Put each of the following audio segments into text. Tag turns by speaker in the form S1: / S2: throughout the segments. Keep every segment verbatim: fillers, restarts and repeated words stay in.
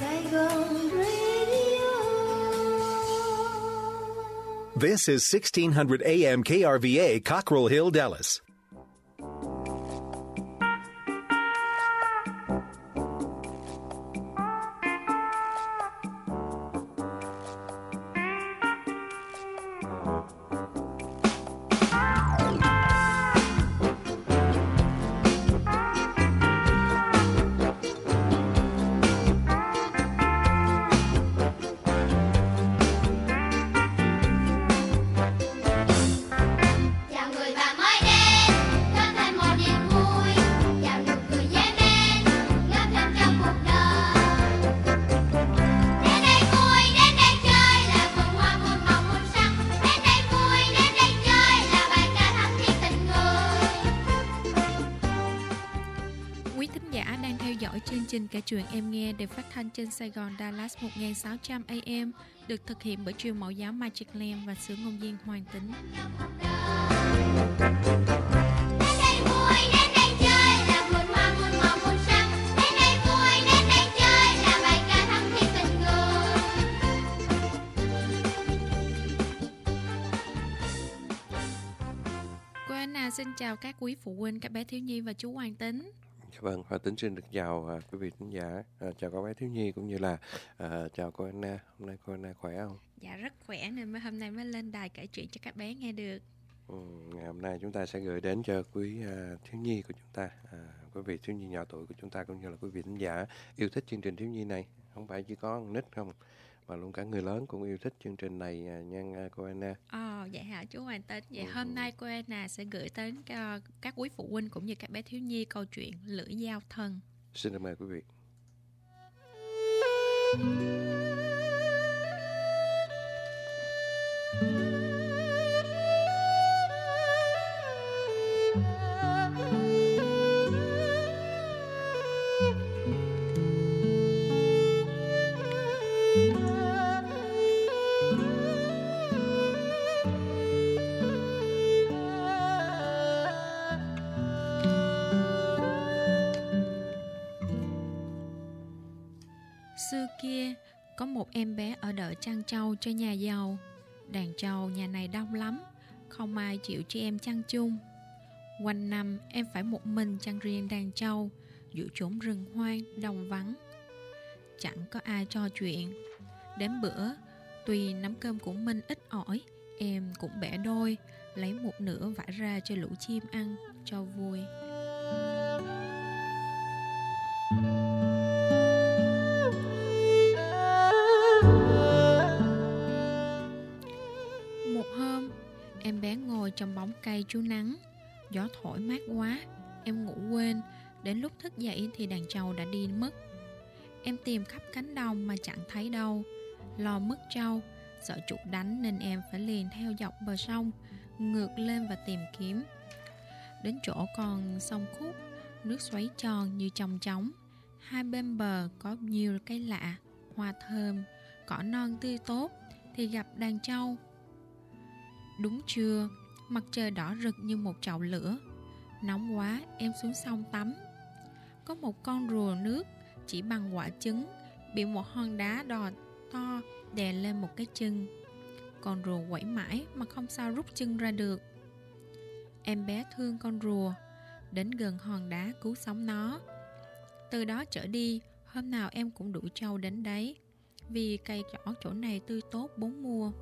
S1: Saigon Radio.
S2: This is sixteen hundred A M K R V A, Cockrell Hill, Dallas.
S3: Kể chuyện em nghe được phát thanh trên Sài Gòn Dallas một nghìn sáu trăm A M, được thực hiện bởi truyền mẫu giáo Magic Land và xứ ngôn viên Hoàng Tính. Cô Anna xin chào các quý phụ huynh, các bé thiếu nhi và chú Hoàng Tính.
S4: Vâng, Hoa Tính xin được chào uh, quý vị khán giả, uh, chào các bé thiếu nhi cũng như là uh, chào cô Anna. Hôm nay cô Anna khỏe không?
S3: Dạ rất khỏe nên mới hôm nay mới lên đài kể chuyện cho các bé nghe được.
S4: Ừ, ngày hôm nay chúng ta sẽ gửi đến cho quý uh, thiếu nhi của chúng ta, uh, quý vị thiếu nhi nhỏ tuổi của chúng ta cũng như là quý vị khán giả yêu thích chương trình thiếu nhi này. Không phải chỉ có con nít không, mà luôn cả người lớn cũng yêu thích chương trình này uh, nha uh, cô Anna.
S3: Ồ, vậy hả chú Hoàng Tính? Vậy
S4: Ừ.
S3: hôm nay cô Anna sẽ gửi đến uh, các quý phụ huynh cũng như các bé thiếu nhi câu chuyện Lưỡi Dao Thân.
S4: Xin được mời quý vị.
S3: Xưa kia, có một em bé ở đợi chăn trâu cho nhà giàu. Đàn trâu nhà này đông lắm, không ai chịu cho em chăn chung. Quanh năm em phải một mình chăn riêng đàn trâu giữa chốn rừng hoang, đồng vắng. Chẳng có ai trò chuyện. Đến bữa, tuy nắm cơm của mình ít ỏi, em cũng bẻ đôi, lấy một nửa vải ra cho lũ chim ăn, cho vui. Một hôm, em bé ngồi trong bóng cây trú nắng. Gió thổi mát quá, em ngủ quên. Đến lúc thức dậy thì đàn trâu đã đi mất. Em tìm khắp cánh đồng mà chẳng thấy đâu. Lo mất trâu, sợ chuột đánh nên em phải liền theo dọc bờ sông, ngược lên và tìm kiếm. Đến chỗ còn sông Khúc, nước xoáy tròn như chong chóng. Hai bên bờ có nhiều cây lạ, hoa thơm, cỏ non tươi tốt, thì gặp đàn trâu. Đúng trưa, mặt trời đỏ rực như một chậu lửa. Nóng quá, em xuống sông tắm. Có một con rùa nước chỉ bằng quả trứng, bị một hòn đá đò to đè lên một cái chân. Con rùa quẩy mãi mà không sao rút chân ra được. Em bé thương con rùa, đến gần hòn đá cứu sống nó. Từ đó trở đi, hôm nào em cũng đuổi trâu đến đấy, vì cây cỏ chỗ này tươi tốt bốn mùa.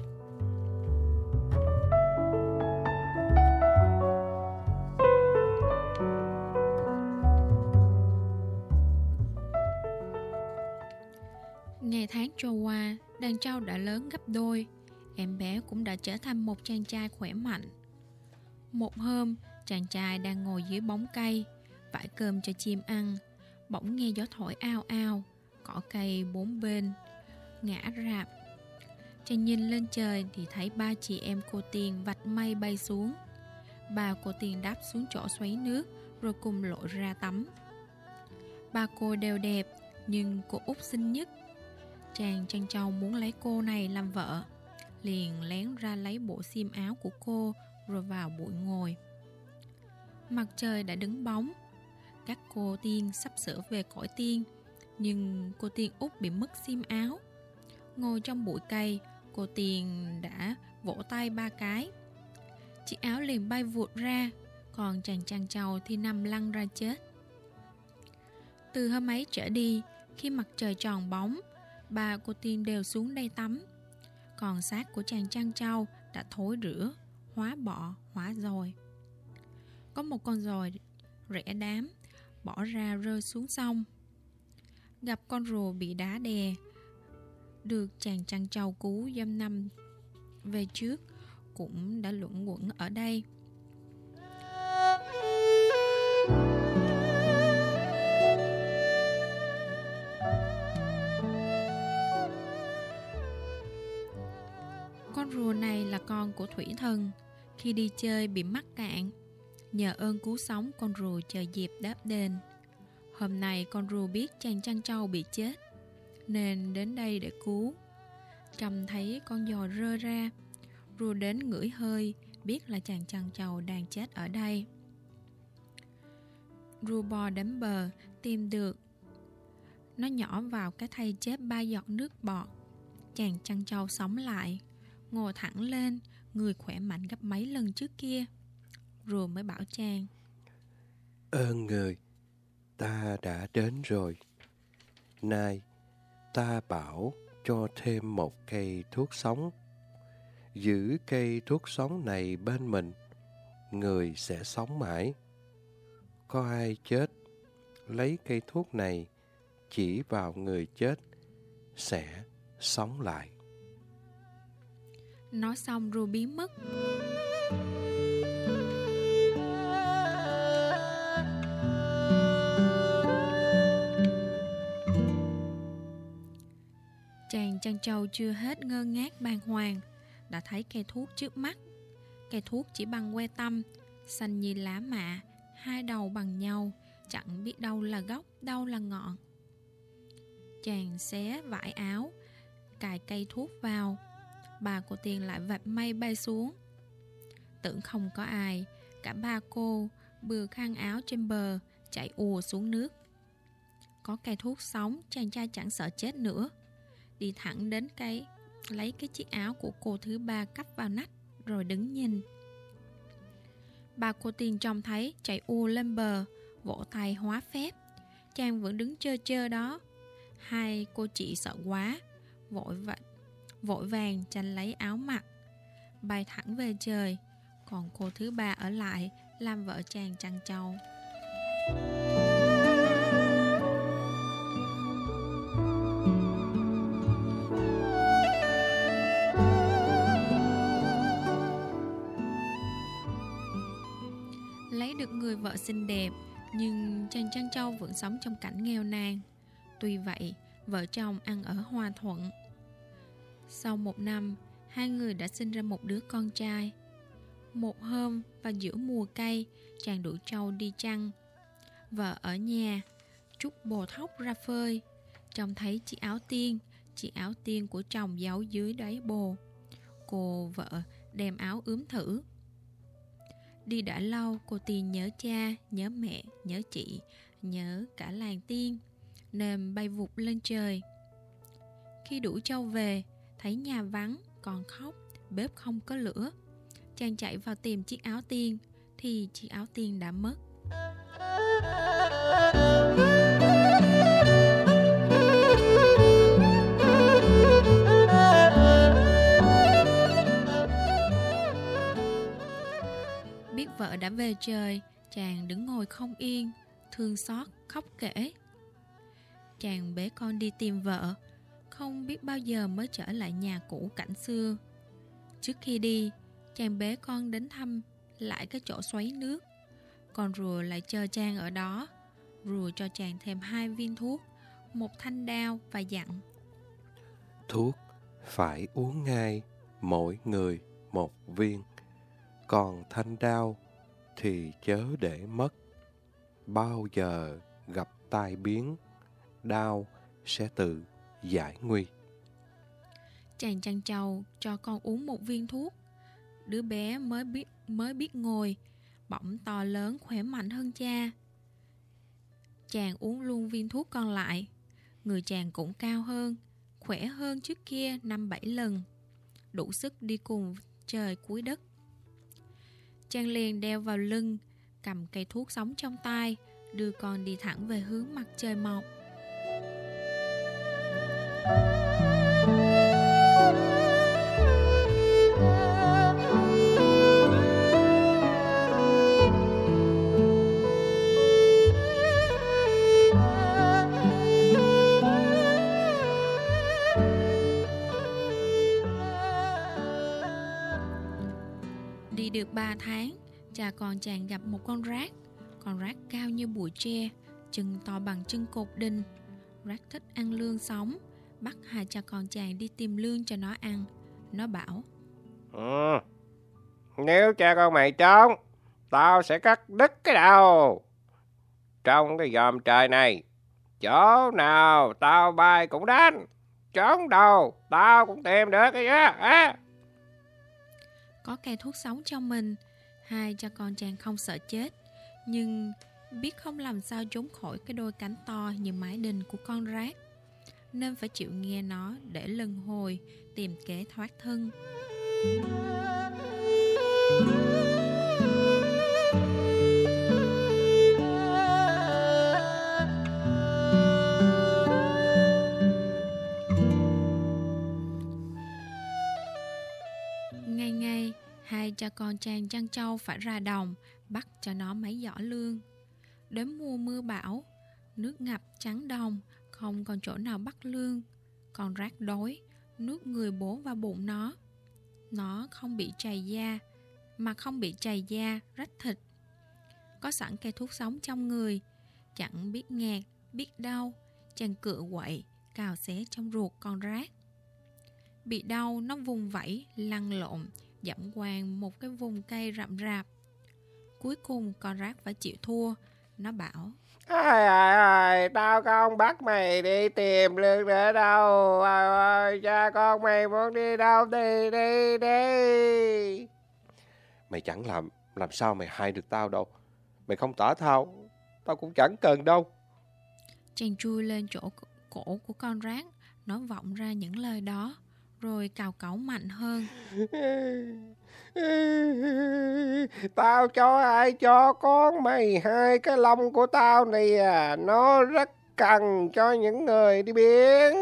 S3: Ngày tháng trôi qua, đàn trâu đã lớn gấp đôi. Em bé cũng đã trở thành một chàng trai khỏe mạnh. Một hôm, chàng trai đang ngồi dưới bóng cây, vải cơm cho chim ăn. Bỗng nghe gió thổi ao ao, cỏ cây bốn bên ngã rạp. Chàng nhìn lên trời thì thấy ba chị em cô Tiền vạch mây bay xuống. Ba cô Tiền đáp xuống chỗ xoáy nước, rồi cùng lội ra tắm. Ba cô đều đẹp, nhưng cô út xinh nhất. Chàng chăn trâu muốn lấy cô này làm vợ, liền lén ra lấy bộ xiêm áo của cô, rồi vào bụi ngồi. Mặt trời đã đứng bóng. Các cô tiên sắp sửa về cõi tiên, Nhưng cô Tiên út bị mất xiêm áo. Ngồi trong bụi cây, cô Tiên đã vỗ tay ba cái. Chiếc áo liền bay vụt ra, còn chàng chăn trâu thì nằm lăn ra chết. Từ hôm ấy trở đi, khi mặt trời tròn bóng, ba cô Tiên đều xuống đây tắm. Còn xác của chàng chăn trâu đã thối rữa, hóa bọ, hóa dồi. Có một con dồi rẽ đám, bỏ ra rơi xuống sông. Gặp con rùa bị đá đè, được chàng chăn trâu cứu dăm năm về trước, cũng đã luẩn quẩn ở đây. Con rùa này là con của thủy thần, khi đi chơi bị mắc cạn. Nhờ ơn cứu sống, con rùa chờ dịp đáp đền. Hôm nay con rùa biết chàng chăn trâu bị chết, nên đến đây để cứu. Trông thấy con dồi rơi ra, rùa đến ngửi hơi, biết là chàng chăn trâu đang chết ở đây. Rùa bò đến bờ, tìm được. Nó nhỏ vào cái thây chết ba giọt nước bọt. Chàng chăn trâu sống lại, ngồi thẳng lên, người khỏe mạnh gấp mấy lần trước kia. Rùa mới bảo chàng:
S4: Ơn người, ta đã đến rồi. Nay, ta bảo cho thêm một cây thuốc sống. Giữ cây thuốc sống này bên mình, người sẽ sống mãi. Có ai chết, lấy cây thuốc này chỉ vào người chết, sẽ sống lại.
S3: Nói xong rùa biến mất. Chàng chăn trâu chưa hết ngơ ngác bàng hoàng, đã thấy cây thuốc trước mắt. Cây thuốc chỉ bằng que tăm, xanh như lá mạ, hai đầu bằng nhau, chẳng biết đâu là gốc, đâu là ngọn. Chàng xé vải áo, cài cây thuốc vào. Bà cô Tiên lại vạch mây bay xuống. Tưởng không có ai, cả ba cô bừa khăn áo trên bờ, chạy ùa xuống nước. Có cây thuốc sống, chàng trai chẳng sợ chết nữa. Đi thẳng đến cây, lấy cái chiếc áo của cô thứ ba cắp vào nách, rồi đứng nhìn. Bà cô Tiên trông thấy, chạy ùa lên bờ, vỗ tay hóa phép. Chàng vẫn đứng chơ chơ đó. Hai cô chị sợ quá, vội vậy vội vàng tranh lấy áo mặc, bay thẳng về trời. Còn cô thứ ba ở lại làm vợ chàng chăn trâu. Lấy được người vợ xinh đẹp, nhưng chàng chăn trâu vẫn sống trong cảnh nghèo nàn. Tuy vậy, vợ chồng ăn ở hòa thuận. Sau một năm, hai người đã sinh ra một đứa con trai. Một hôm và giữa mùa cây, chàng đuổi trâu đi chăn. Vợ ở nhà, trút bồ thóc ra phơi. Trông thấy chiếc áo tiên, chiếc áo tiên của chồng giấu dưới đáy bồ. Cô vợ đem áo ướm thử. Đi đã lâu, cô Tiên nhớ cha, nhớ mẹ, nhớ chị, nhớ cả làng Tiên, nên bay vụt lên trời. Khi đuổi trâu về, thấy nhà vắng, còn khóc, bếp không có lửa. Chàng chạy vào tìm chiếc áo tiên, thì chiếc áo tiên đã mất. Biết vợ đã về trời, chàng đứng ngồi không yên, thương xót, khóc kể. Chàng bế con đi tìm vợ, không biết bao giờ mới trở lại nhà cũ cảnh xưa. Trước khi đi, chàng bế con đến thăm lại cái chỗ xoáy nước. Con rùa lại chờ chàng ở đó. Rùa cho chàng thêm hai viên thuốc, một thanh đao và dặn:
S4: Thuốc phải uống ngay, mỗi người một viên. Còn thanh đao thì chớ để mất. Bao giờ gặp tai biến, đao sẽ tự giải nguy.
S3: Chàng chăn trâu cho con uống một viên thuốc. Đứa bé mới biết mới biết ngồi, bỗng to lớn khỏe mạnh hơn cha. Chàng uống luôn viên thuốc còn lại. Người chàng cũng cao hơn, khỏe hơn trước kia năm bảy lần, đủ sức đi cùng trời cuối đất. Chàng liền đeo vào lưng, cầm cây thuốc sống trong tay, đưa con đi thẳng về hướng mặt trời mọc. Đi được ba tháng, cha con chàng gặp một con rác. Con rác cao như bụi tre, chân to bằng chân cột đình. Rác thích ăn lương sống, bắt hai cha con chàng đi tìm lương cho nó ăn. Nó bảo:
S5: Ừ, nếu cha con mày trốn, tao sẽ cắt đứt cái đầu. Trong cái vòm trời này, chỗ nào tao bay cũng đến, trốn đâu tao cũng tìm được cái á. À.
S3: Có cây thuốc sống trong mình, hai cha con chàng không sợ chết, nhưng biết không làm sao trốn khỏi cái đôi cánh to như mái đình của con rác, nên phải chịu nghe nó để lần hồi tìm kế thoát thân. Ngày ngày, hai cha con chàng chăn trâu phải ra đồng bắt cho nó mấy giỏ lương. Đến mùa mưa bão, nước ngập trắng đồng, không còn chỗ nào bắt lương. Con rác đói, nước người bổ vào bụng nó. Nó không bị trầy da, mà không bị trầy da, rách thịt. Có sẵn cây thuốc sống trong người, chẳng biết ngạt, biết đau, chàng cựa quậy, cào xé trong ruột con rác. Bị đau, nó vùng vẫy, lăn lộn, dẫm quàng một cái vùng cây rậm rạp. Cuối cùng con rác phải chịu thua. Nó bảo:
S5: Ai ai ai, tao không bắt mày đi tìm lương nữa đâu. Ai ơi, cha con mày muốn đi đâu đi đi đi.
S4: Mày chẳng làm, làm sao mày hại được tao đâu. Mày không tả thao, tao cũng chẳng cần đâu.
S3: Chàng chui lên chỗ cổ của con rác, nó vọng ra những lời đó, rồi cào cấu mạnh hơn.
S5: Tao cho ai cho con mày hai cái lông của tao này à, nó rất cần cho những người đi biển.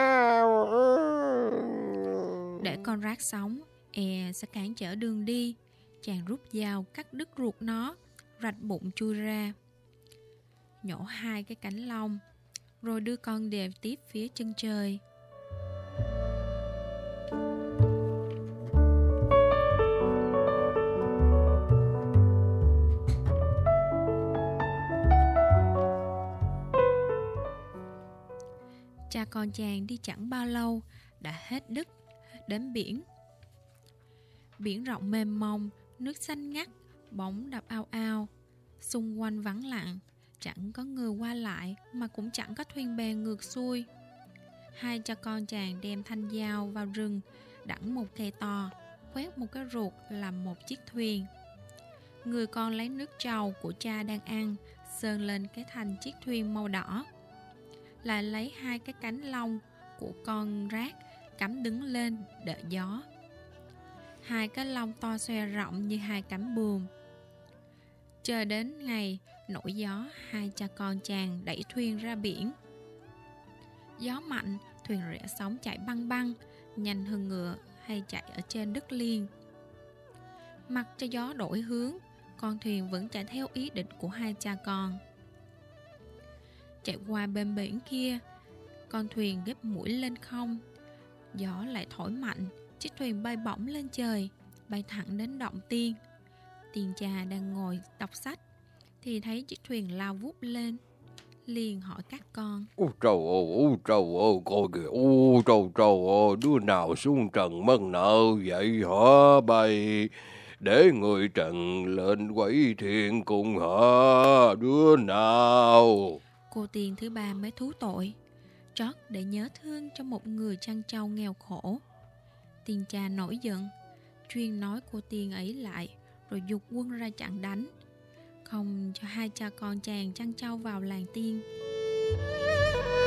S3: Để con rác sống, e sẽ cản trở đường đi. Chàng rút dao cắt đứt ruột nó, rạch bụng chui ra, nhổ hai cái cánh lông, rồi đưa con đèo tiếp phía chân trời. Cha con chàng đi chẳng bao lâu đã hết đứt đến biển. Biển rộng mênh mông, nước xanh ngắt, bóng đập ao ao. Xung quanh vắng lặng, chẳng có người qua lại, mà cũng chẳng có thuyền bè ngược xuôi. Hai cha con chàng đem thanh dao vào rừng, đẵng một cây to, khoét một cái ruột làm một chiếc thuyền. Người con lấy nước trầu của cha đang ăn, sơn lên cái thành chiếc thuyền màu đỏ. Lại lấy hai cái cánh lông của con rác cắm đứng lên đợi gió. Hai cái lông to xòe rộng như hai cánh buồm. Chờ đến ngày nổi gió, hai cha con chàng đẩy thuyền ra biển. Gió mạnh, thuyền rẽ sóng chạy băng băng, nhanh hơn ngựa hay chạy ở trên đất liền. Mặc cho gió đổi hướng, con thuyền vẫn chạy theo ý định của hai cha con. Chạy qua bên biển kia, con thuyền gấp mũi lên không. Gió lại thổi mạnh, chiếc thuyền bay bổng lên trời, bay thẳng đến động tiên. Tiên cha đang ngồi đọc sách thì thấy chiếc thuyền lao vút lên, liền hỏi các con:
S5: Ôi trời ơi, ôi trời ơi, coi kìa, ôi trời trời ơi, đứa nào xuống trần mất nợ vậy hả bầy? Để người trần lên quấy thiện cùng hả, đứa nào?
S3: Cô tiên thứ ba mới thú tội, trót để nhớ thương cho một người chăn trâu nghèo khổ. Tiên cha nổi giận, chuyên nói cô tiên ấy lại, rồi giục quân ra chặn đánh, không cho hai cha con chàng chăn trâu vào làng tiên.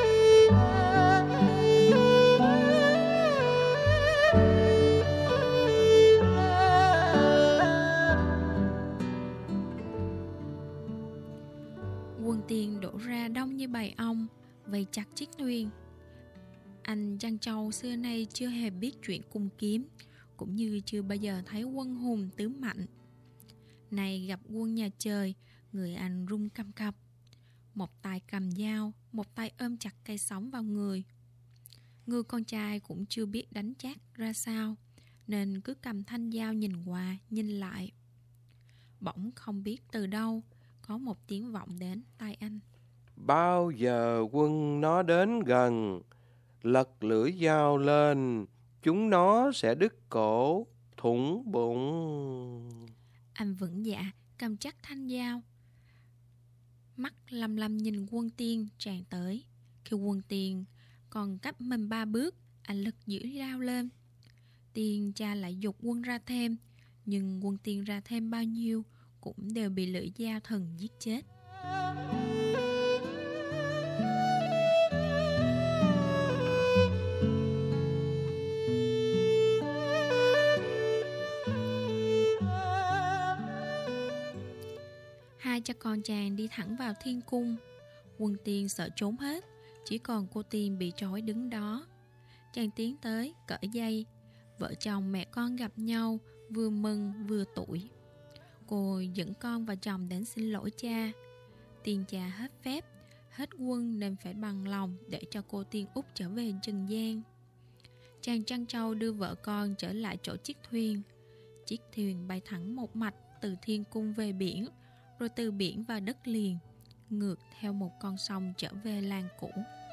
S3: Quân Tiên đổ ra đông như bầy ong, vây chặt chiếc thuyền. Anh Trăn Trâu xưa nay chưa hề biết chuyện cung kiếm, cũng như chưa bao giờ thấy quân hùng tướng mạnh. Này gặp quân nhà trời, người anh run cầm cập. Một tay cầm dao, một tay ôm chặt cây sóng vào người. Người con trai cũng chưa biết đánh chát ra sao, nên cứ cầm thanh dao nhìn qua, nhìn lại. Bỗng không biết từ đâu, có một tiếng vọng đến tai anh.
S5: Bao giờ quân nó đến gần, lật lưỡi dao lên, chúng nó sẽ đứt cổ, thủng bụng.
S3: Anh vững dạ, cầm chắc thanh dao. Mắt lăm lăm nhìn Quân Tiên tràn tới. Khi Quân Tiên còn cách mình ba bước, anh lật giữ dao lên. Tiên cha lại giục quân ra thêm, nhưng Quân Tiên ra thêm bao nhiêu cũng đều bị lưỡi dao thần giết chết. Hai cha con chàng đi thẳng vào thiên cung. Quân Tiên sợ trốn hết, chỉ còn cô Tiên bị trói đứng đó. Chàng tiến tới cởi dây. Vợ chồng mẹ con gặp nhau, vừa mừng vừa tủi. Cô dẫn con và chồng đến xin lỗi cha. Tiên cha hết phép, hết quân nên phải bằng lòng để cho cô Tiên út trở về trần gian. Chàng Trăn Trâu đưa vợ con trở lại chỗ chiếc thuyền. Chiếc thuyền bay thẳng một mạch từ thiên cung về biển, rồi từ biển vào đất liền, ngược theo một con sông trở về làng cũ.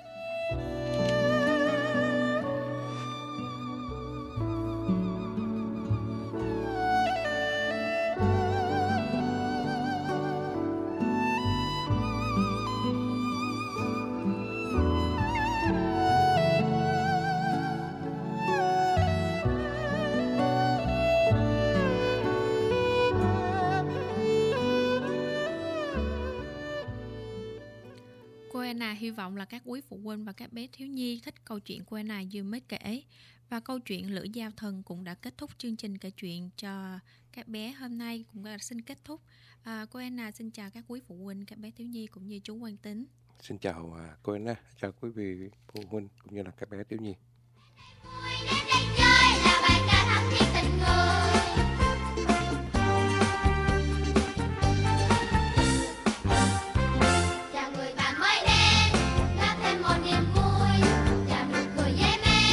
S3: Cô Anna hy vọng là các quý phụ huynh và các bé thiếu nhi thích câu chuyện cô Anna vừa mới kể. Và câu chuyện Lưỡi Dao Thần cũng đã kết thúc chương trình kể chuyện cho các bé hôm nay, cũng đã xin kết thúc. À, cô Anna xin chào các quý phụ huynh, các bé thiếu nhi cũng như chú Quang Tính.
S4: Xin chào à, cô Anna, chào quý vị phụ huynh cũng như là các bé thiếu nhi.
S1: Vui đến đây chơi là bài ca